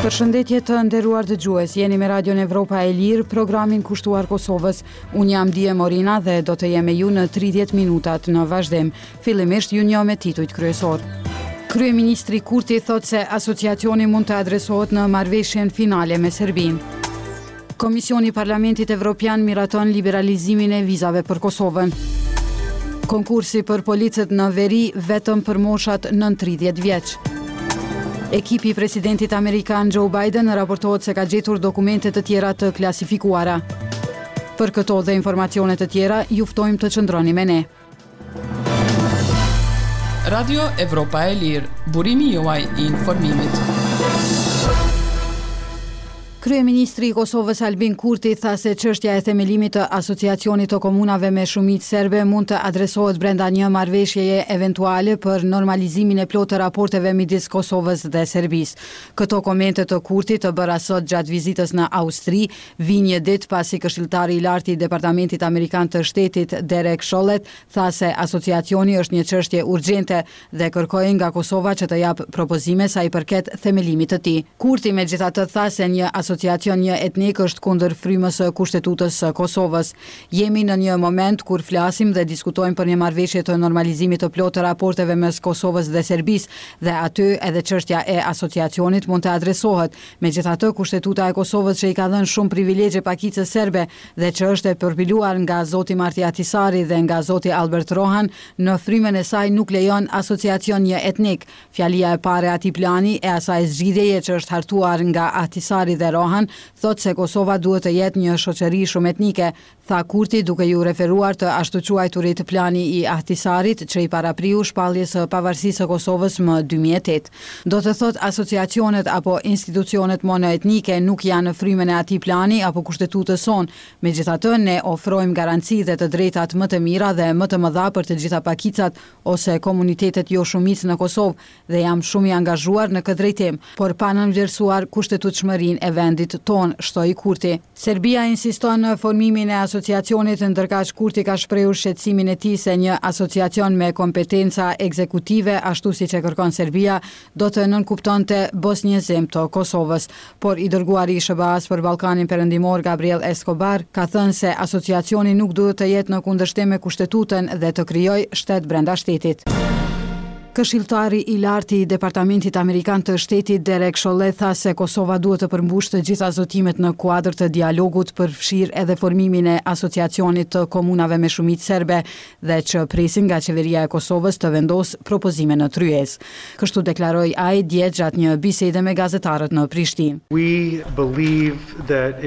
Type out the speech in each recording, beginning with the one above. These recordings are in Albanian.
Përshëndetje të nderuar dëgjues, jeni me Radion Evropa e Lirë, programin kushtuar Kosovës. Unë jam Dije Morina dhe do të jem me ju në 30 minutat në vazhdim. Fillimisht ju njoh me titujt kryesor. Kryeministri Kurti thot se asociacioni mund të adresohet në marrëveshjen finale me Serbinë. Komisioni i Parlamentit Evropian miraton liberalizimin e vizave për Kosovën. Konkursi për policët në veri vetëm për moshat nën 30 vjeç. Ekipi i presidentit amerikan Joe Biden raportohet se ka gjetur dokumente të tjera të klasifikuara. Për këto dhe informacione të tjera, ju ftojmë të qëndroni me ne. Radio Evropa e Lirë, burimi juaj i informimit. Kryeministri i Kosovës Albin Kurti tha se çështja e themelimit të asociacionit të komunave me shumicë serbe mund të adresohet brenda një marrëveshjeje eventuale për normalizimin e plotë të raporteve midis Kosovës dhe Serbisë. Këto komente të Kurtit të bëra sot gjatë vizitës në Austri, vijnë një ditë pasi këshilltari i lartë i Departamentit Amerikan të Shtetit Derek Chollet tha se asociacioni është një çështje urgjente dhe kërkoi nga Kosova që të jap propozime sa i përket themelimit të tij. Kurti megjithatë tha se një asociacion një etnik është kundër frymës së kushtetutës së Kosovës. Jemi në një moment kur flasim dhe diskutojmë për një marrëveshje të normalizimit të plotë të raporteve mes Kosovës dhe Serbisë dhe aty edhe çështja e asociacionit mund të adresohet. Megjithatë, kushtetuta e Kosovës që i ka dhënë shumë privilegje pakicës serbe dhe që është e përpiluar nga zoti Marti Ahtisaari dhe nga zoti Albert Rohan, në frymën e saj nuk lejon asociacion një etnik. Fjalia e parë e atij plani e asaj zgjidhjeje që është hartuar nga Ahtisaari dhe Rohan thot se Kosova duhet të jetë një shoqëri shumë etnike, tha Kurti duke ju referuar të ashtu quajturit plani i Ahtisaarit që i parapriu shpalljes së pavarësisë së Kosovës më 2008. Do të thot asociacionet apo institucionet monoetnike nuk janë në frymën e atij plani apo kushtetutës son. Megjithatë, ne ofrojmë garanci dhe të drejtat më të mira dhe më të mëdha për të gjitha pakicat ose komunitetet jo shumicë në Kosovë dhe jam shumë i angazhuar në këtë drejtim, por pa nënvlerësuar kushtetutshmërinë e vendit ton, shtoi Kurti. Serbia insiston në formimin e asociacionit, ndërkaq Kurti ka shprehur shqetësimin e tij se një asociacion me kompetenca ekzekutive, ashtu siç e kërkon Serbia, do të nënkuptonte bosnjezim të Kosovës. Por i dërguari i SBA-s për Ballkanin Perëndimor Gabriel Escobar ka thënë se asociacioni nuk duhet të jetë në kundërshtim me kushtetutën dhe të krijojë shtet brenda shtetit. Këshilltari i lartë i Departamentit Amerikan të Shtetit Derek Chollet tha se Kosova duhet të përmbushë të gjitha zotimet në kuadër të dialogut përfshirë edhe formimin e asociacionit të komunave me shumicë serbe dhe që presin nga qeveria e Kosovës të vendosë propozime në tryezë. Kështu deklaroi ai dje gjatë një bisede me gazetarët në Prishtinë. We believe that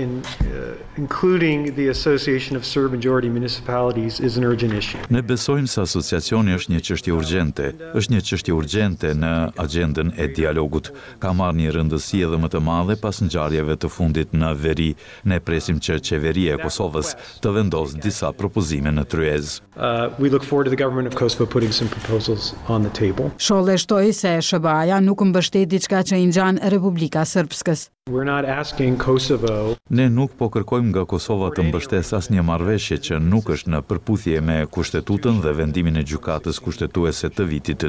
including the Association of Serb Majority Municipalities is an urgent issue. Ne besojmë se asociacioni është një çështje urgjente. Është një çështje urgjente në agjendën e dialogut. Ka marrë një rëndësi edhe më të madhe pas ngjarjeve të fundit në veri. Ne presim që qeveria e Kosovës të vendosë disa propozime në tryezë. We look forward to the government of Kosovo putting some proposals on the table. Chollet shtoi se SBA-ja nuk mbështet diçka që i ngjan Republika Srpskës. We're not asking Kosovo. Ne nuk po kërkojmë nga Kosova të mbështesë asnjë marrëveshje që nuk është në përputhje me kushtetutën dhe vendimin e gjykatës kushtetuese të vitit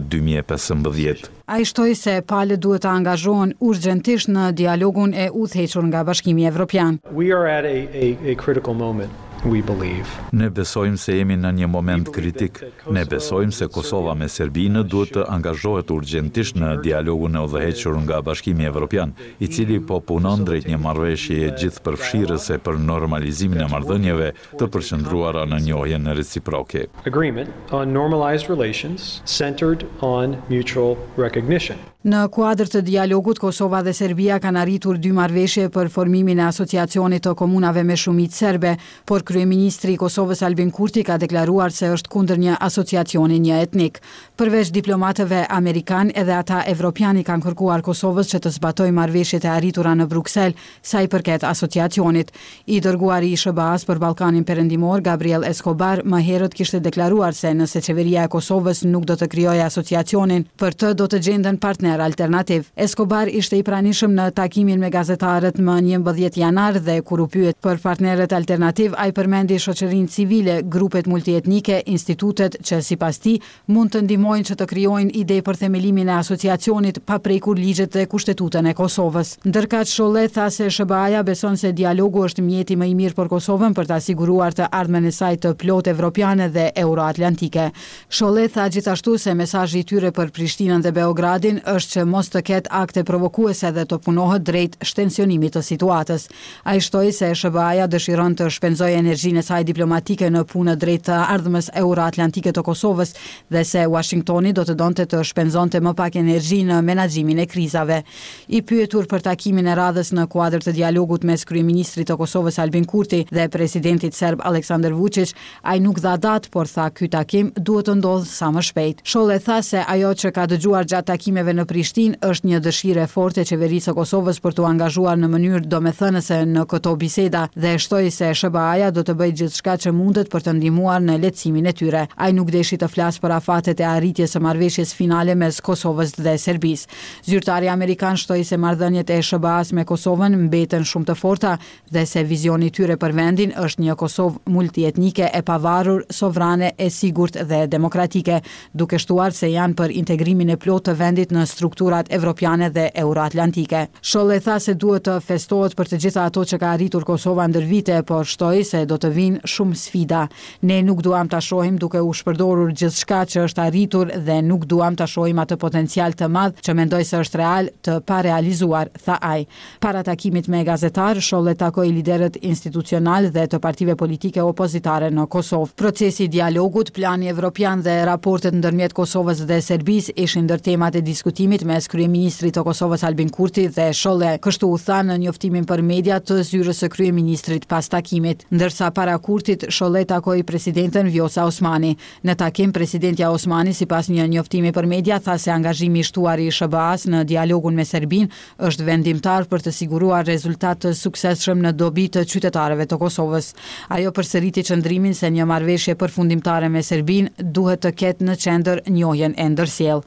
2015. Ai shtoi se palët duhet të angazhohen urgjentisht në dialogun e udhëhequr nga Bashkimi Evropian. We are at a critical moment. We believe. Ne besojmë se jemi në një moment kritik. Ne besojmë se Kosova me Serbinë duhet të angazhohet urgjentisht në dialogun e udhëhequr nga Bashkimi Evropian, i cili po punon drejt një marrëveshjeje gjithëpërfshirëse për normalizimin e marrëdhënieve të përqendruara në njohjen reciproke. Agreement on normalized relations centered on mutual recognition. Në kuadër të dialogut, Kosova dhe Serbia kanë arritur 2 marrëveshje për formimin e asociacionit të komunave me shumicë serbe, por kryeministri i Kosovës Albin Kurti ka deklaruar se është kundër një asociacioni një etnik. Përveç diplomatëve amerikan, edhe ata evropiani kanë kërkuar Kosovës që të zbatojë marrëveshjet e arritura në Bruksel sa i përket asociacionit. I dërguari i SBA-s për Ballkanin Perëndimor Gabriel Escobar më herët kishte deklaruar se nëse qeveria e Kosovës nuk do të krijojë asociacionin, për të do të gjenden partner alternativ. Escobar ishte i pranishëm në takimin me gazetarët më 11 janar dhe kur u pyet për partnerët alternativ, ai përmendi shoqërinë civile, grupet multietnike, institutet që sipas tij mund të ndihmojnë që të krijojnë ide për themelimin e asociacionit pa prekur ligjet dhe kushtetutën e Kosovës. Ndërkaq Sholle tha se SBA-ja beson se dialogu është mjeti më i mirë për Kosovën për ta siguruar të ardhmen e saj të plotë evropiane dhe euroatlantike. Sholle tha gjithashtu se mesazhi i tyre për Prishtinën dhe Beogradin është që mos të ketë akte provokuese dhe të punohet drejt shtensionimit të situatës. Ai shtoi se SBA-ja dëshiron të shpenzojë energjinë e saj diplomatike në punë drejt të ardhmës euroatlantike të Kosovës dhe se Washingtoni do të donte të shpenzonte më pak energji në menaxhimin e krizave. I pyetur për takimin e radhës në kuadër të dialogut mes kryeministrit të Kosovës Albin Kurti dhe presidentit serb Aleksandar Vučić, ai nuk dha datë, por tha ky takim duhet të ndodhë sa më shpejt. Sholle tha se ajo që ka dëgjuar gjatë takimeve në Prishtinë është një dëshirë e fortë e qeverisë së Kosovës për t'u angazhuar në mënyrë domethënëse në këto biseda dhe shtoi se SBA-ja do të bëjë gjithçka që mundet për të ndihmuar në lehtësimin e tyre. Ai nuk deshi të flasë për afatet e arritjes së marrëveshjes finale mes Kosovës dhe Serbisë. Zyrtari amerikan shtoi se marrëdhëniet e SBA-s me Kosovën mbeten shumë të forta dhe se vizioni i tyre për vendin është një Kosovë multietnike e pavarur, sovrane, e sigurt dhe demokratike, duke shtuar se janë për integrimin e plotë të vendit në strukturat evropiane dhe euroatlantike. Sholle tha se duhet të festohet për të gjitha ato që ka arritur Kosova ndër vite, por shtoi se do të vinë shumë sfida. Ne nuk duam ta shohim duke u shpërdorur gjithçka që është arritur dhe nuk duam ta shohim atë potencial të madh që mendoj se është real të parealizuar, tha ai. Para takimit me gazetar, Sholle takoi liderët institucional dhe të partive politike opozitare në Kosovë. Procesi i dialogut, plani evropian dhe raportet ndërmjet Kosovës dhe Serbisë ishin ndër temat e diskutimit mes kryeministrit të Kosovës Albin Kurti dhe Sholle, kështu u tha në njoftimin për media të zyrës së kryeministrit pas takimit. Ndërsa para Kurtit, Sholle takoi presidenten Vjosa Osmani. Në takim, presidentja Osmani sipas një njoftimi për media tha se angazhimi i shtuar i SBA-s në dialogun me Serbinë është vendimtar për të siguruar rezultat të suksesshëm në dobi të qytetarëve të Kosovës. Ajo përsëriti qëndrimin se një marrëveshje përfundimtare me Serbinë duhet të ketë në qendër njohjen e ndërsjellë.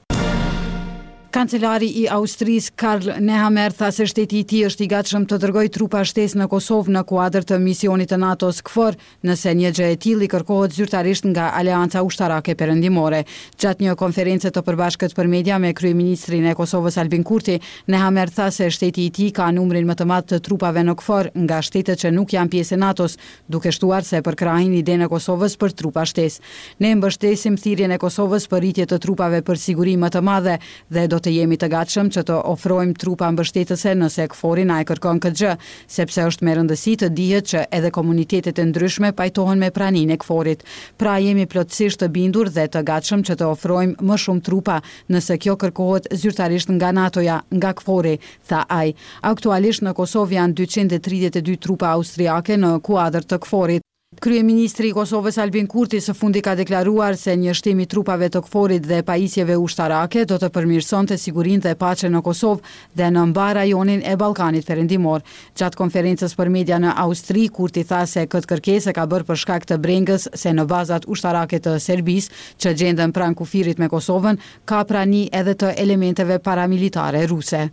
Kancelari i Austrisë Karl Nehammer tha se shteti i tij është i gatshëm të dërgojë trupa shtesë në Kosovë në kuadër të misionit të NATO-s KFOR, nëse një gjë e tillë i kërkohet zyrtarisht nga Aleanca Ushtarake Perëndimore. Gjatë një konferencë të përbashkët për media me kryeministrin e Kosovës Albin Kurti, Nehammer tha se shteti i tij ka numrin më të madh të trupave në KFOR nga shtetet që nuk janë pjesë e NATO-s, duke shtuar se përkrahin idenë e Kosovës për trupa shtesë. Ne mbështesim thirrjen e Kosovës për rritje të trupave për siguri më të madhe dhe do të jemi të gatshëm që të ofrojmë trupa mbështetëse nëse KFOR-i na e kërkon këtë gjë, sepse është me rëndësi të dihet që edhe komunitetet e ndryshme pajtohen me praninë e KFOR-it. Pra jemi plotësisht të bindur dhe të gatshëm që të ofrojmë më shumë trupa nëse kjo kërkohet zyrtarisht nga NATO-ja, nga KFOR-i, tha ai. Aktualisht në Kosovë janë 232 trupa austriake në kuadër të KFOR-it. Kryeministri i Kosovës Albin Kurti së fundi ka deklaruar se një shtim i trupave të KFOR-it dhe pajisjeve ushtarake do të përmirësonte sigurinë dhe paqen në Kosovë dhe në mbar rajonin e Ballkanit Perëndimor. Gjatë konferencës për media në Austri, Kurti tha se këtë kërkesë ka bërë për shkak të brengës se në bazat ushtarake të Serbisë, që gjenden pranë kufirit me Kosovën, ka prani edhe të elementeve paramilitare ruse.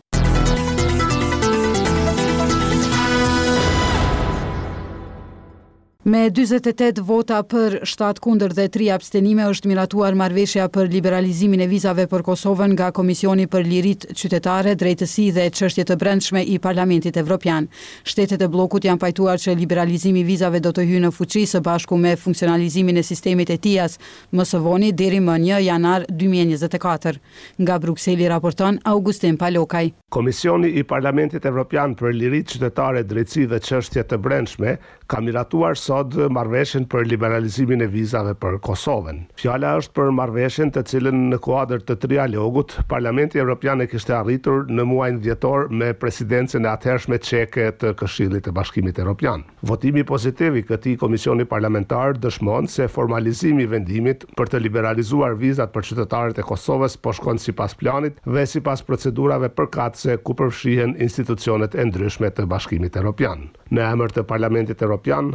Me 48 vota për, 7 kundër dhe 3 abstenime është miratuar marrëveshja për liberalizimin e vizave për Kosovën nga Komisioni për Liritë Qytetare, Drejtësi dhe Çështje të Brendshme i Parlamentit Evropian. Shtetet e bllokut janë pajtuar që liberalizimi i vizave do të hyjë në fuqi së bashku me funksionalizimin e sistemit ETIAS, më së voni deri më 1 janar 2024. Nga Brukseli raporton Augustin Palokaj. Komisioni i Parlamentit Evropian për Liritë Qytetare, Drejtësi dhe Çështje të Brendshme ka miratuar sot marrëveshjen për liberalizimin e vizave për Kosovën. Fjala është për marrëveshjen të cilën në kuadër të trialogut Parlamenti Evropian e kishte arritur në muajin dhjetor me presidencën e atëhershme çeke të Këshillit të Bashkimit Evropian. Votimi pozitiv i këtij komisioni parlamentar dëshmon se formalizimi i vendimit për të liberalizuar vizat për qytetarët e Kosovës po shkon sipas planit dhe sipas procedurave përkatëse ku përfshihen institucionet e ndryshme të Bashkimit Evropian. Në emër të Parlamentit Evropian, hartu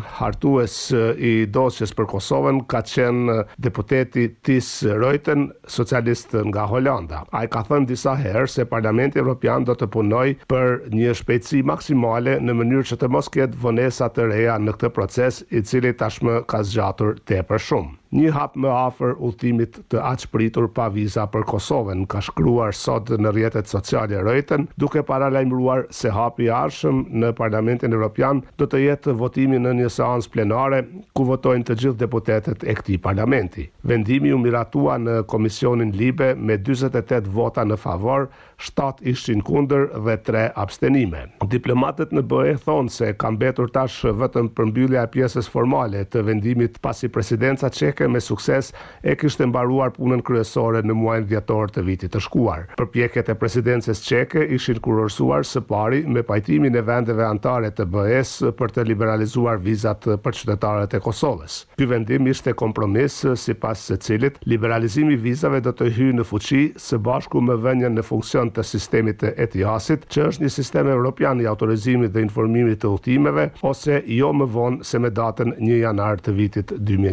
drejtues I dosjes për Kosovën ka qenë deputeti Tis Reuten, socialist nga Holanda. Ai ka thënë disa herë se Parlamenti Evropian do të punojë për një shpejtësi maksimale në mënyrë që të mos ketë vonesa të reja në këtë proces I cili tashmë ka zgjatur tepër shumë. Një hap më afër udhëtimit të aqpritur pa viza për Kosovën, ka shkruar sot në rrjetet sociale Reuten, duke paralajmëruar se hapi I ardhshëm në Parlamentin Evropian do të jetë votimi në një seancë plenare ku votojnë të gjithë deputetët e këtij parlamenti. Vendimi u miratua në Komisionin Libe me 48 vota në favor, 7 ishin kundër dhe 3 abstenime. Diplomatët në BE thonë se ka mbetur tash vetëm përmbyllja e pjesës formale të vendimit pasi presidenca çeke me sukses e kishte mbaruar punën kryesore në muajin dhjetor të vitit të shkuar. Përpjekjet e presidencës çeke ishin kurorësuar së pari me pajtimin e vendeve anëtare të BE-s për të liberalizuar vizat për qytetarët e Kosovës. Ky vendim ishte kompromis sipas së cilit liberalizimi I vizave do të hyjë në fuqi së bashku me vënien në funksion të sistemit të ETIAS-it, që është një sistem evropian I autorizimit dhe informimit të udhëtimeve, ose jo më vonë se me datën 1 janar të vitit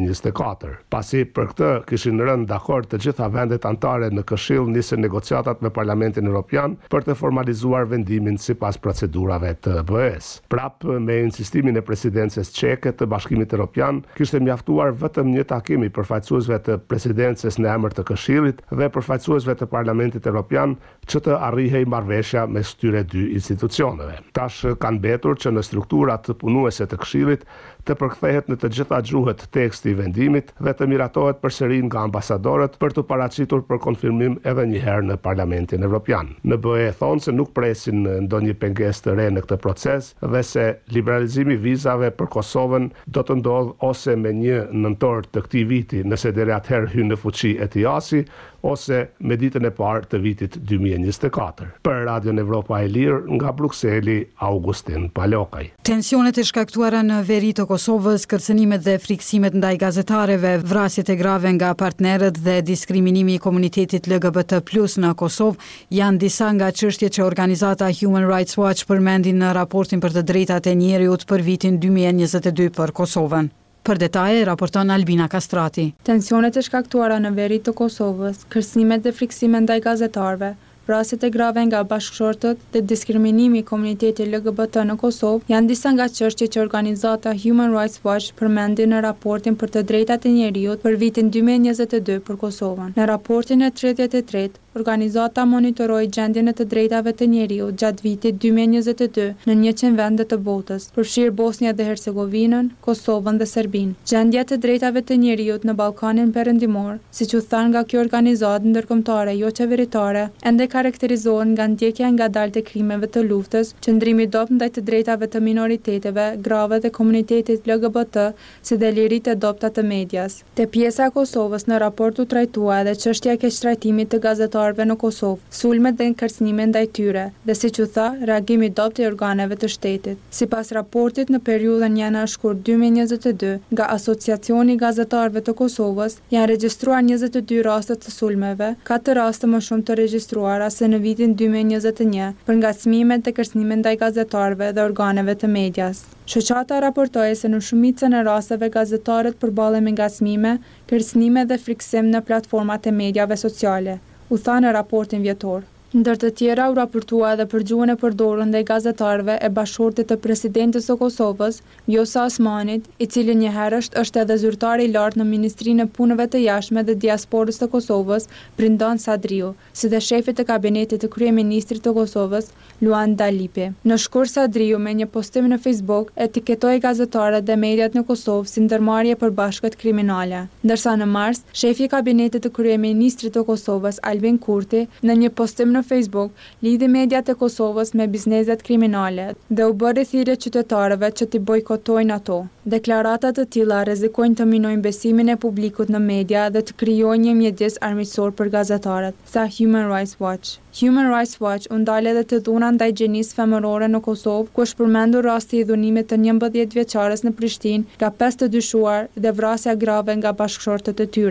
2024. Pasi për këtë kishin rënë dakord të gjitha vendet anëtare në Këshill, nisën negociatat me Parlamentin Evropian për të formalizuar vendimin sipas procedurave të BE-s. Prap me insistimin e presidencës çeke të Bashkimit Evropian, kishte mjaftuar vetëm një takim I përfaqësuesve të presidencës në emër të Këshillit dhe përfaqësuesve të Parlamentit Evropian që të arrihej marrëveshja mes këtyre dy institucioneve. Tash kanë mbetur që në strukturat punuese të Këshillit të përkthehet në të gjitha gjuhët teksti I vendimit dhe të miratohet përsëri nga ambasadorët për të paraqitur për konfirmim edhe një herë në Parlamentin Evropian. Në BE thonë se nuk presin ndonjë pengesë të re në këtë proces dhe se liberalizimi vizave për Kosovën do të ndodhë ose me 1 nëntor të këtij viti nëse deri atëherë hyn në fuqi ETIAS-i ose me ditën e parë të vitit 2024. Për Radion Evropa e Lirë nga Brukseli, Augustin Palokaj. Tensionet e shkaktuara në veri të Kosovës, kërcënimet dhe friksimet ndaj gazetarëve, vrasjet e grave nga partnerët dhe diskriminimi I komunitetit LGBT+ në Kosovë janë disa nga çështjet që organizata Human Rights Watch përmendin në raportin për të drejtat e njeriut për vitin 2022 për Kosovën. Për detaje, raporton Albina Kastrati. Tensionet e shkaktuara në veri të Kosovës, kërcënimet dhe friksimet ndaj gazetarëve, vrasjet e grave nga bashkëshortët dhe diskriminimi I komunitetit LGBT në Kosovë janë disa nga çështjet që organizata Human Rights Watch përmendi në raportin për të drejtat e njeriut për vitin 2022 për Kosovën. Në raportin e 33, organizata monitoroi gjendjen e të drejtave të njeriut gjatë vitit 2022 në 100 vende të botës, përfshirë Bosnia dhe Hercegovinën, Kosovën dhe Serbinë. Gjendja e të drejtave të njeriut në Ballkanin Perëndimor, siç u than nga kjo organizatë ndërkombëtare jo qeveritare, ende karakterizohen nga ndjekja e ngadaltë e krimeve të luftës, qëndrimi I dobët ndaj të drejtave të minoriteteve, grave dhe komunitetit LGBT, si dhe liritë e dobta të medias. Te pjesa e Kosovës në raport u trajtua edhe çështja e keqtrajtimit të gazetarëve në Kosovë, sulmet dhe kërcënimet ndaj tyre, dhe siç u tha, reagimi I dobët I organeve të shtetit. Sipas raportit, në periudhën janar-shkurt 2022, nga Asociacioni I Gazetarëve të Kosovës, janë regjistruar 22 raste të sulmeve, 4 raste më shumë të regjistruara se në vitin 2021 për ngacmimet dhe kërcënimet ndaj gazetarëve dhe organeve të medias. Shoqata raportoi se në shumicën e rasteve gazetarët përballen me ngacmime, kërcënime dhe friksim në platformat e mediave sociale, u tha në raportin vjetor. Ndër të tjera u raportua edhe për gjuhën e përdorur ndaj gazetarëve e bashkëshortit të presidentes së Kosovës, Vjosa Osmanit, I cili njëherësht është edhe zyrtar I lartë në Ministrinë e Punëve të Jashtme dhe Diasporës të Kosovës, Brindan Sadriu, si dhe shefit të kabinetit të kryeministrit të Kosovës, Luan Dalipi. Në shkurt Sadriu me një postim në Facebook etiketoi gazetarët dhe mediat në Kosovë si ndërmarrje përbashkët kriminale. Ndërsa në mars, shefi I kabinetit të kryeministrit të Kosovës, Albin Kurti, në një postim në Facebook, lidhi mediat e Kosovës me bizneset kriminale dhe u bëri thirrje qytetarëve që t'i bojkotojnë ato. Deklaratat të tilla rrezikojnë të minojnë besimin e publikut në media dhe të krijojnë një mjedis armiqësor për gazetarët, tha Human Rights Watch. Human Rights Watch u ndal edhe të dhuna ndaj gjenisë femërore në Kosovë, ku është përmendur rasti I dhunimit të 11 vjeçares në Prishtinë nga 5 të dyshuar dhe vrasja grave nga bashkëshortët e tyre.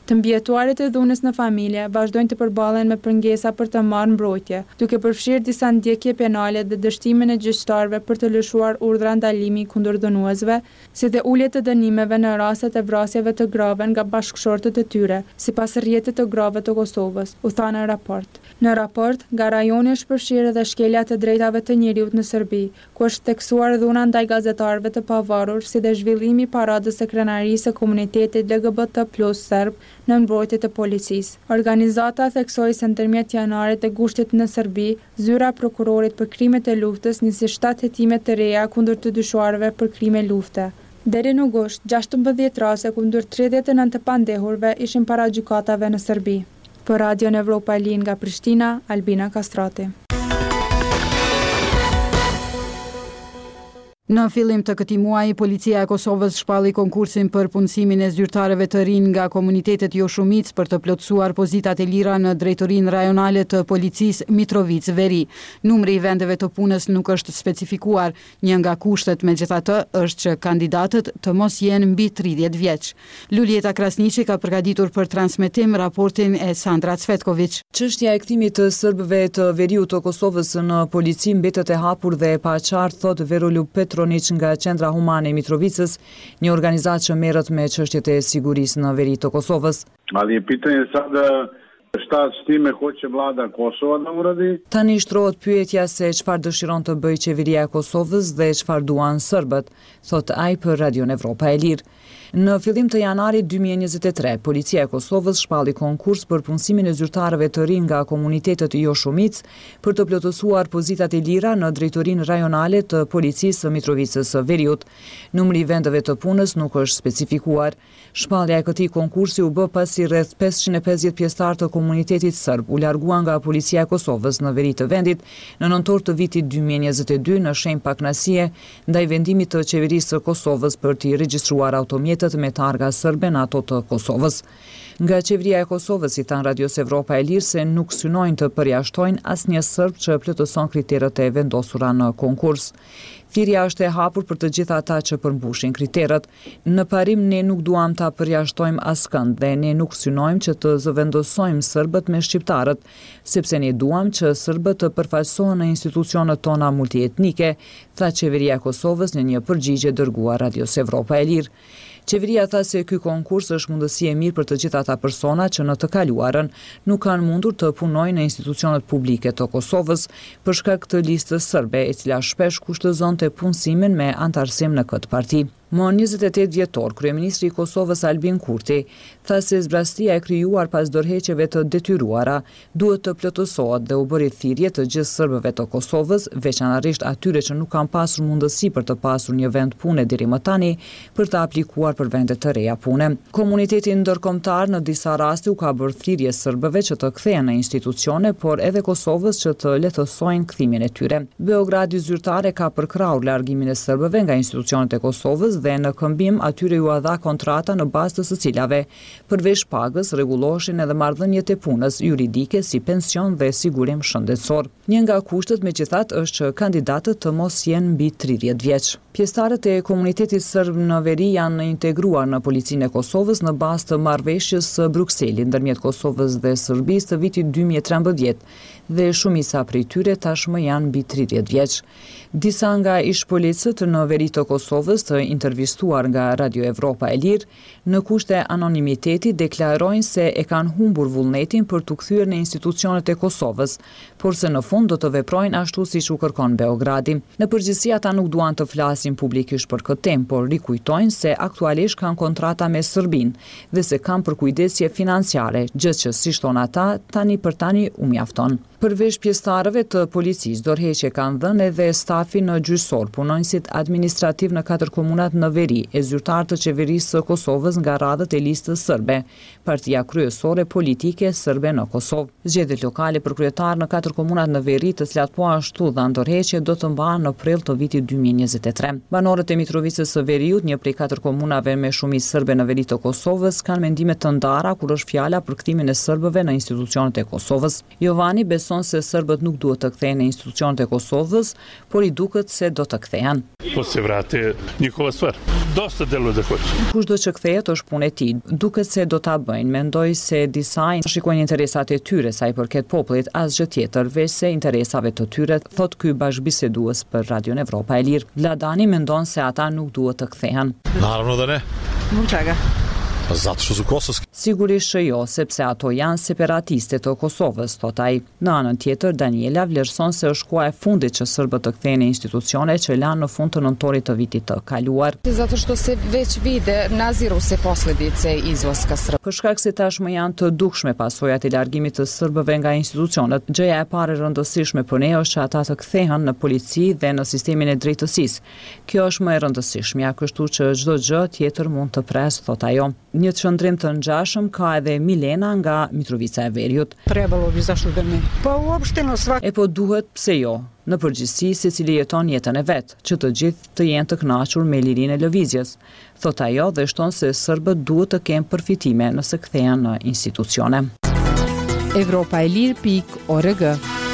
Të mbijetuarit e dhunës në familje vazhdojnë të përballen me pengesa për të marrë mbrojtje, duke përfshirë disa ndjekje penale dhe dështimin e gjyqtarëve për të lëshuar urdhra ndalimi kundër dënuesve, si dhe ulje të dënimeve në rastet e vrasjeve të grave nga bashkëshortët e tyre, sipas rrjetit të grave të Kosovës, u tha në raport. Në raport, nga rajoni është përfshirë edhe shkelja të drejtave të njeriut në Serbi, ku është theksuar dhuna ndaj gazetarëve të pavarur, si dhe zhvillimi i paradës së krenarisë së komunitetit LGBT+ serb në mbrojtje të policisë. Organizata theksoi se ndërmjet janarit e gushtit në Serbi, zyra e prokurorit për krimet e luftës nisi 7 hetime të reja kundër të dyshuarve për krime lufte. Deri në gusht, 16 raste kundër 39 të pandehurve ishin para gjykatave në Serbi. Për Radio Evropa e Lirë nga Prishtina, Albina Kastrati. Në fillim të këtij muaji, policia e Kosovës shpalli konkursin për punësimin e zyrtarëve të rinj nga komunitetet jo shumicë për të plotësuar pozitat e lira në drejtorinë rajonale të policisë Mitrovic-Veri. Numri i vendeve të punës nuk është specifikuar. Një nga kushtet megjithatë është që kandidatët të mos jenë mbi 30 vjeç. Lulieta Krasniqi ka përgatitur për transmetim raportin e Sandra Cvetković. Çështja e kthimit të serbëve të Veriut të Kosovës në polici mbetet e hapur dhe e paqartë, thot Verolub Petronić nga Qendra Humane e Mitrovicës, një organizatë që merret me çështjet e sigurisë në veri të Kosovës. Ali je pitanje sada šta s time hoće vlada Kosova da uradi? Tani shtrohet pyetja se çfarë dëshiron të bëjë qeveria e Kosovës dhe çfarë duan serbët, thot ai për Radio Evropa e Lirë. Në fillim të janarit 2023, policia e Kosovës shpalli konkurs për punësimin e zyrtarëve të rinj nga komunitetet jo shumicë për të plotësuar pozitat e lira në drejtorinë rajonale të policisë së Mitrovicës së Veriut. Numri i vendeve të punës nuk është specifikuar. Shpallja e këtij konkursi u bë pasi rreth 550 pjesëtar të komunitetit serb u larguan nga policia e Kosovës në veri të vendit në nëntor të vitit 2022 në shenjë pakënaqësie ndaj vendimit të qeverisë së Kosovës për të regjistruar automjetet me targa serbe në ato të Kosovës. Nga qeveria e Kosovës i than Radios Evropa e Lirë se nuk synojnë të përjashtojnë asnjë serb që plotëson kriteret e vendosura në konkurs. Thirrja është e hapur për të gjitha ata që përmbushin kriteret. Në parim ne nuk duam ta përjashtojmë askënd dhe ne nuk synojmë që të zëvendosojmë serbët me shqiptarët, sepse ne duam që serbët të përfaqësohen në institucionet tona multietnike, tha qeveria e Kosovës në një përgjigje dërguar Radios Evropa e Lirë. Qeveria tha se ky konkurs është mundësi e mirë për të gjitha ata persona që në të kaluarën nuk kanë mundur të punojnë në institucionet publike të Kosovës për shkak të listës serbe, e cila shpesh kushtozonte punësimin me antarësim në këtë parti. Më 28 vjetor, kryeministri i Kosovës Albin Kurti tha se zbrastia e krijuar pas dorëheqjeve të detyruara duhet të plotësohet dhe u bëri thirrje të gjithë serbëve të Kosovës, veçanërisht atyre që nuk kanë pasur mundësi për të pasur një vend pune deri më tani, për të aplikuar për vende të reja pune. Komuniteti ndërkombëtar në disa raste u ka bërë thirrje serbëve që të kthehen në institucione, por edhe Kosovës që të lehtësojnë kthimin e tyre. Beogradi zyrtare ka përkrahur largimin e serbëve nga institucionet e Kosovës dhe në këmbim atyre ju dha kontrata në bazë të së cilave përveç pagës rregulloheshin edhe marrëdhëniet e punës juridike si pension dhe sigurim shëndetësor. Një nga kushtet megjithatë është që kandidatët të mos jenë mbi 30 vjeç. Pjesëtarët e komunitetit serb në veri janë integruar në policinë e Kosovës në bazë të marrëveshjes së Brukselit ndërmjet Kosovës dhe Serbisë të vitit 2013 dhe shumica prej tyre tashmë janë mbi 30 vjeç. Disa nga ish-policët në veri të Kosovës të intervistuar nga Radio Evropa e Lirë në kushte anonimiteti deklarojnë se e kanë humbur vullnetin për të kthyer në institucionet e Kosovës, por se në fund do të veprojnë ashtu siç u kërkon Beogradi. Në përgjithësi ata nuk duan të flasin publikisht për këtë temë, por rikujtojnë se aktualisht kanë kontrata me Serbinë dhe se kanë përkujdesje financiare, gjë që si thon ata, tani për tani u mjafton. Përveç pjesëtarëve të policisë, dorëheqje kanë dhënë edhe stafi në gjyqësor, punonjësit administrativ në 4 komunat në veri, e zyrtarë të qeverisë së Kosovës nga radhët e listës serbe, partia kryesore politike serbe në Kosovë. Zgjedhjet lokale për kryetar në 4 komunat në veri, të cilat po ashtu dhanë dorëheqje, do të mbahen në prill të vitit 2023. Banorët e Mitrovicës së Veriut, një prej 4 komunave me shumicë serbe në veri të Kosovës, kanë mendime të ndara kur është fjala për kthimin e serbëve në institucionet e Kosovës. Jovani vlerëson se serbët nuk duhet të kthehen në institucionet e Kosovës, por i duket se do të kthehen. Po se vrate njihova stvar. Dosta deluje da hoće. Kushdo që kthehet është punë e tij. Duket se do ta bëjnë. Mendoj se disa shikojnë interesat e tyre sa i përket popullit, asgjë tjetër veç se interesave të tyre, thot ky bashkëbisedues për Radion Evropa e Lirë. Vladani mendon se ata nuk duhet të kthehen. Naravno da ne. Zbog čega? Zato što su kosovski. Sigurisht që jo, sepse ato janë separatiste të Kosovës, thot ai. Në anën tjetër, Daniela vlerëson se është koha e fundit që serbët të kthehen në institucione që lanë në fund të nëntorit të vitit të kaluar. Zato što se već vide, naziru se posledice izlaska Srba. Për shkak se tashmë janë të dukshme pasojat e largimit të serbëve nga institucionet, gjëja e parë e rëndësishme për ne është që ata të kthehen në polici dhe në sistemin e drejtësisë. Kjo është më e rëndësishmja, kështu që çdo gjë tjetër mund të pres, thot ajo. Një qëndrim të ngjashëm ka edhe Milena nga Mitrovica e Veriut. Trebalo bi, zašto da ne? Pa uopšteno svak. E po duhet, pse jo? Në përgjithësi, secili jeton jetën e vet, që të gjithë të jenë të kënaqur me lirinë e lëvizjes. Thot ajo dhe shton se serbët duhet të kenë përfitime nëse kthehen në institucione. Evropaelir.org.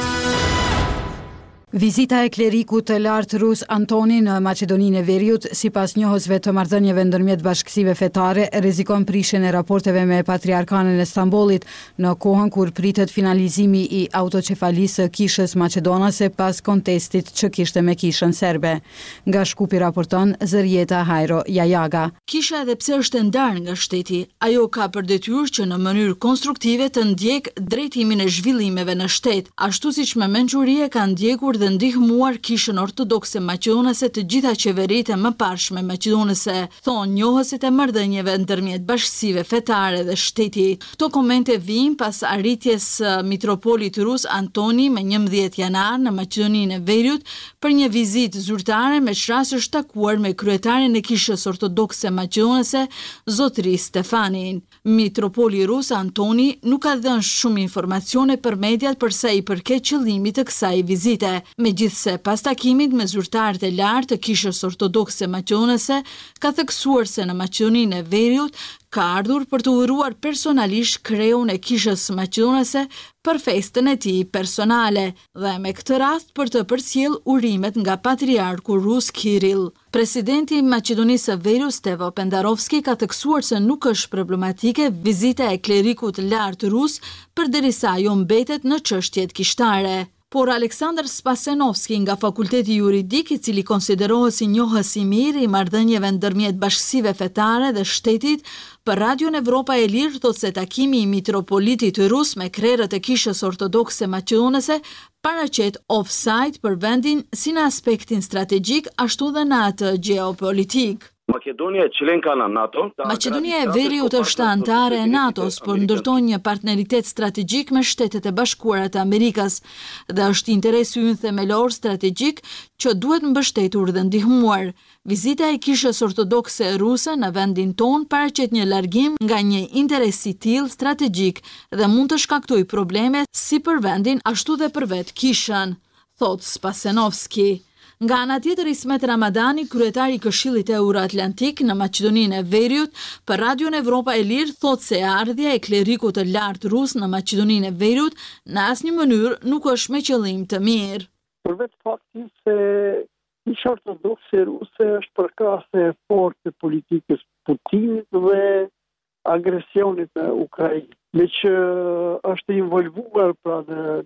Vizita e klerikut të lartë rus Antoni në Maqedoninë e Veriut, sipas njohësve të marrëdhënieve ndërmjet bashkësive fetare, rrezikon prishjen e raporteve me Patriarkanën e Stambollit në kohën kur pritet finalizimi i autoqefalisë së kishës maqedonase pas kontestit që kishte me kishën serbe. Nga Shkupi raporton Zërjeta Hajro Jajaga. Kisha edhe pse është ndarë nga shteti, ajo ka për detyrë që në mënyrë konstruktive të ndjek drejtimin e zhvillimeve në shtet, ashtu siç me mençuri ka ndjekur dhe ndihmuar kishën ortodokse maqedonase të gjitha qeveritë e mëparshme maqedonase, thonë njohësit e marrëdhënieve ndërmjet bashkësive fetare dhe shtetit. Këto komente vijnë pas arritjes mitropolit rus Antoni me 11 janar në Maqedoninë e Veriut për një vizitë zyrtare me qëras është takuar me kryetarin e kishës ortodokse maqedonase, zotëri Stefanin. Mitropoli rus Antoni nuk ka dhënë shumë informacione për mediat për sa i përket qëllimit të kësaj vizite. Megjithse, pas takimit me zyrtarët e lartë të kishës ortodokse maqedonase, ka theksuar se në Maqedoninë e Veriut ka ardhur për të uruar personalisht kreun e kishës maqedonase për festën e tij personale dhe me këtë rast për të përcjell urimet nga patriarku rus Kirill. Presidenti i Maqedonisë së Veriut Stevo Pendarovski ka theksuar se nuk është problematike vizita e klerikut lartë rus përderisa ajo mbetet në çështjet kishtare. Por Aleksandr Spasenovski nga Fakulteti Juridik, i cili konsiderohet si njohës i mirë i marrëdhënieve ndërmjet bashkësive fetare dhe shtetit, për Radion Evropa e Lirë thot se takimi i mitropolitit rus me krerët e kishës ortodokse maqedonase paraqet offside për vendin si në aspektin strategjik ashtu dhe në atë geopolitik. Maqedonia e çlenka në NATO. Maqedonia e Veriut është anëtare e NATO-s, por ndërton një partneritet strategjik me Shtetet e Bashkuara të Amerikës dhe është interesi ynë themelor strategjik që duhet mbështetur dhe ndihmuar. Vizita e kishës ortodokse ruse në vendin ton paraqet një largim nga një interes i tillë strategjik dhe mund të shkaktojë probleme si për vendin ashtu dhe për vetë kishën, thot Spasenovski. Nga ana tjetër, Ismet Ramadani, kryetari i Këshillit Euro-Atlantik në Maqedoninë e Veriut, për Radion Evropa e Lirë thot se ardhja e klerikut të lartë rus në Maqedoninë e Veriut në asnjë mënyrë nuk është me qëllim të mirë. Për vetë faktin se kisha ortodokse ruse është përkrahëse e fortë të politikës Putinit dhe agresionit në Ukrainë, me që është involvuar pra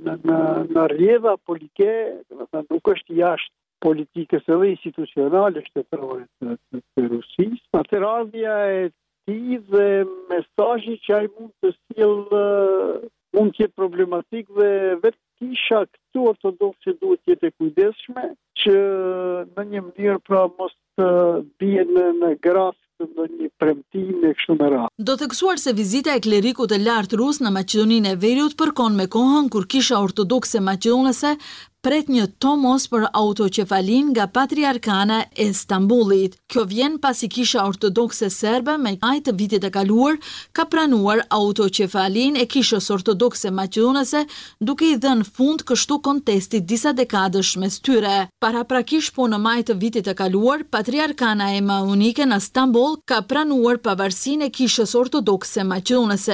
në rrjedha politike, nuk është jashtë politikës edhe institucionale shtetërore të Rusisë. Atë ardhja e tij dhe mesazhi që ai mund të sjellë mund të jetë problematik dhe vetë kisha këtu ortodokse duhet të jetë e kujdesshme që në një mënyrë pra mos të bie në gras në një premtim e kështu me radhë. Do theksuar se vizita e klerikut të lartë rus në Maqedoninë e Veriut përkon me kohën kur kisha ortodokse maqedonase pret një tomos për autoqefalin nga Patriarkana e Stambullit. Kjo vjen pasi kisha ortodokse serbe me maj të vitit e kaluar ka pranuar autoqefalin e kishës ortodokse maqedonase duke i dhënë fund kështu kontestit disa dekadësh mes tyre. Paraprakish po në maj të vitit e kaluar, Patriarkana e Maunike në Stambul ka pranuar pavarësinë e kishës ortodokse maqedonase.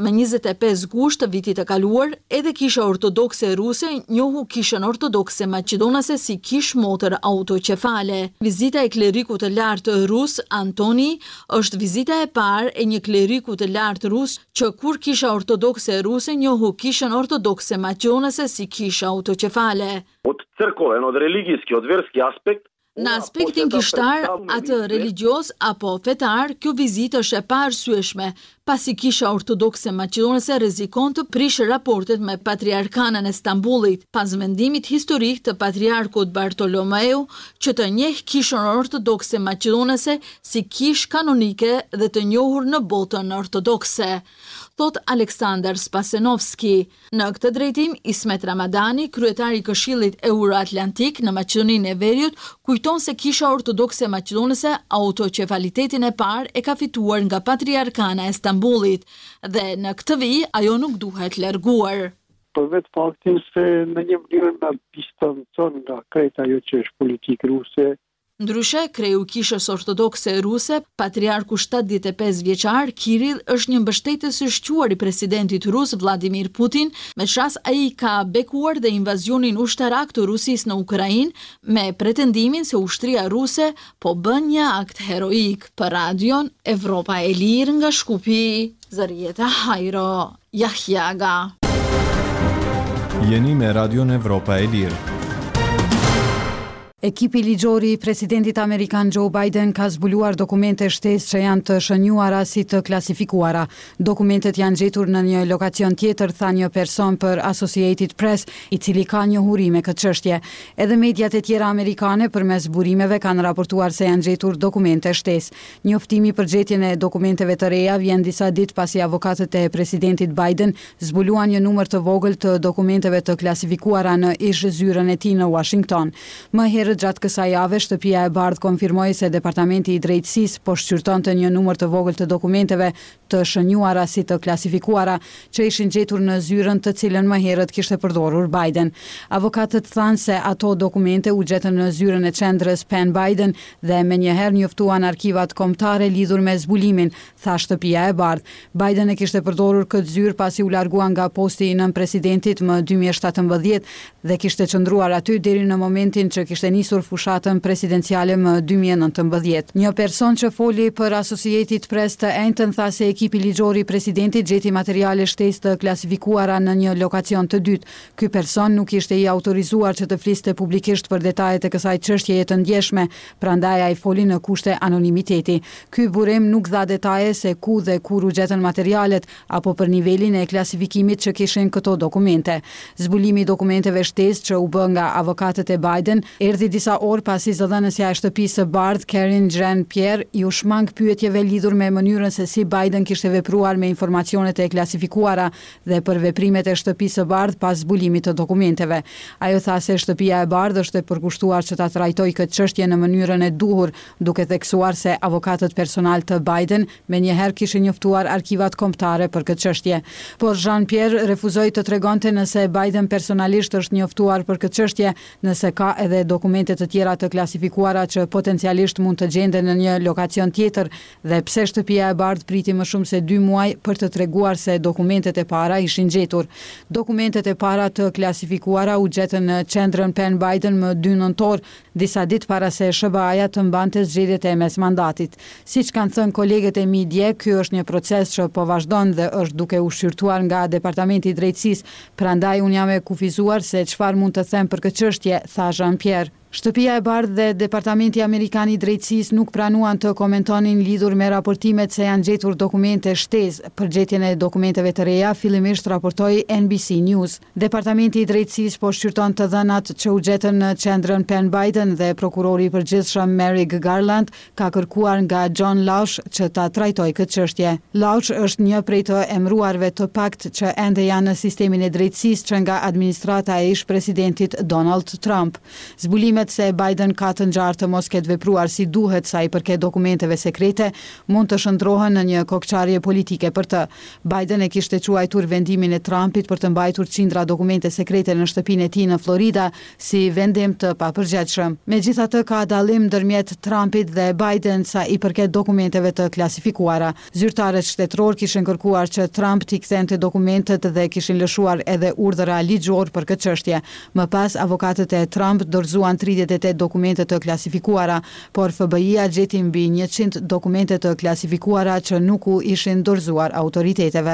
Më 25 gusht të vitit të kaluar, edhe Kisha Ortodokse Ruse njohu Kishën Ortodokse Maqedonase si kish motër autoqefale. Vizita e klerikut të lartë rus Antoni është vizita e parë e një kleriku të lartë rus që kur Kisha Ortodokse Ruse njohu Kishën Ortodokse Maqedonase si kish autoqefale. Od crkove, od religijski, od verski aspekt, në aspektin kishtar, atë religios apo fetar, kjo vizitë është e paarsyeshme, pasi Kisha Ortodokse Maqedonase rrezikon të prishë raportet me Patriarkanën e Stambollit, pas vendimit historik të Patriarkut Bartolomeu që të njeh Kishën Ortodokse Maqedonase si kish kanonike dhe të njohur në botën ortodokse. Thot Aleksandar Spasenovski. Në këtë drejtim, Ismet Ramadani, kryetari i Këshillit Euroatlantik në Maqedoninë e Veriut, kujton se Kisha Ortodokse Maqedonase autoqefalitetin e parë e ka fituar nga Patriarkana e Stambollit dhe në këtë vijë ajo nuk duhet larguar. Për vetë faktin se në një mënyrë na distancon nga krejt ajo që është politikë ruse. Ndryshe, kreu Kishës Ortodokse Ruse, Patriarku 75 vjeçar, Kirill është një mbështetës i shquar i presidentit rus Vladimir Putin, me shas ai ka bekuar dhe invazionin ushtarak të Rusisë në Ukrainë me pretendimin se ushtria ruse po bën një akt heroik. Për Radion Evropa e Lirë nga Shkupi, Zarieta Hajro, Jahjaga. Jeni me Radion Evropa e Lirë. Ekipi ligjori i presidentit amerikan Joe Biden ka zbuluar dokumente shtesë që janë të shënjuara si të klasifikuara. Dokumentet janë gjetur në një lokacion tjetër, tha një person për Associated Press, i cili ka njohuri me këtë çështje. Edhe mediat e tjera amerikane përmes burimeve kanë raportuar se janë gjetur dokumente shtesë. Njoftimi për gjetjen e dokumenteve të reja vjen disa ditë pasi avokatët e presidentit Biden zbuluan një numër të vogël të dokumenteve të klasifikuara në ish zyrën e tij në Washington. Më herët gjatë kësaj jave, Shtëpia e Bardhë konfirmoi se Departamenti i Drejtësisë po shqyrtonte një numër të vogël të dokumenteve të shënjuara si të klasifikuara që ishin gjetur në zyrën të cilën më herët kishte përdorur Biden. Avokatët thanë se ato dokumente u gjetën në zyrën e qendrës Penn Biden dhe menjëherë njoftuan arkivat kombëtare lidhur me zbulimin, tha Shtëpia e Bardhë. Biden e kishte përdorur këtë zyrë pasi u largua nga posti i nënpresidentit më 2017 dhe kishte qëndruar aty deri në momentin që kishte nisur fushatën presidenciale më 2019. Një person që foli për Associated Press të enjtën tha se ekipi ligjori i presidentit gjeti materiale shtesë të klasifikuara në një lokacion të dytë. Ky person nuk ishte i autorizuar që të fliste publikisht për detajet e kësaj çështjeje të ndjeshme, prandaj ai foli në kushte anonimiteti. Ky burim nuk dha detaje se ku dhe kur u gjetën materialet apo për nivelin e klasifikimit që kishin këto dokumente. Zbulimi i dokumenteve shtesë që u bë nga avokatët e Biden erdhi disa orë pasi zëdhënësja e shtëpisë së Bardhë, Karine Jean-Pierre, ju shmang pyetjeve lidhur me mënyrën se si Biden kishte vepruar me informacionet e klasifikuara dhe për veprimet e shtëpisë së Bardhë pas zbulimit të dokumenteve. Ajo tha se Shtëpia e Bardhë është e përkushtuar që ta trajtojë këtë çështje në mënyrën e duhur, duke theksuar se avokatët personal të Biden menjëherë kishin njoftuar arkivat kombëtare për këtë çështje. Por Jean-Pierre refuzoi të tregonte nëse Biden personalisht është njoftuar për këtë çështje, nëse ka edhe dokumente të tjera të klasifikuara që potencialisht mund të gjenden në një lokacion tjetër dhe pse Shtëpia e Bardhë priti më shumë se 2 muaj për të treguar se dokumentet e para ishin gjetur. Dokumentet e para të klasifikuara u gjetën në qendrën Penn Biden më 2 nëntor, disa ditë para se SBA-ja të mbante zgjedhjet e mesmandatit. Siç kanë thënë kolegët e mi dje, ky është një proces që po vazhdon dhe është duke u shqyrtuar nga Departamenti i Drejtësisë, prandaj unë jam e kufizuar se çfarë mund të them për këtë çështje, tha Jean-Pierre. Shtëpia e Bardhë dhe Departamenti Amerikan i Drejtësisë nuk pranuan të komentonin lidhur me raportimet se janë gjetur dokumente shtesë. Për gjetjen e dokumenteve të reja, fillimisht raportoi NBC News. Departamenti i Drejtësisë po shqyrton të dhënat që u gjetën në qendrën Penn Biden dhe prokurori i përgjithshëm Merrick Garland ka kërkuar nga John Lausch që ta trajtojë këtë çështje. Lausch është një prej të emëruarve të pakt që ende janë në sistemin e drejtësisë që nga administrata e ish presidentit Donald Trump. Zbulimet Synimet se Biden ka të ngjarë të mos ketë vepruar si duhet sa i përket dokumenteve sekrete mund të shndrohen në një kokçarje politike për të. Biden e kishte quajtur vendimin e Trumpit për të mbajtur qindra dokumente sekrete në shtëpinë e tij në Florida si vendim të papërgjithshëm. Megjithatë ka dallim ndërmjet Trumpit dhe Biden sa i përket dokumenteve të klasifikuara. Zyrtarët shtetëror kishin kërkuar që Trump t'i kthente dokumentet dhe kishin lëshuar edhe urdhëra ligjor për këtë çështje. Më pas avokatët e Trump dorëzuan 38 dokumente të klasifikuara, por FBI-a gjeti mbi 100 dokumente të klasifikuara që nuk u ishin dorëzuar autoriteteve.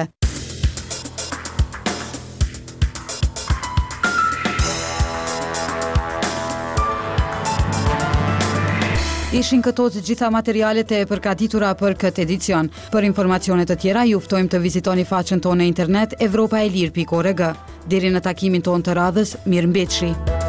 Ishin këto të gjitha materialet e përgatitura për këtë edicion. Për informacione të tjera ju ftojmë të vizitoni faqen tonë në internet evropaelir.org. Deri në takimin tonë të radhës, mirëmbëjtje.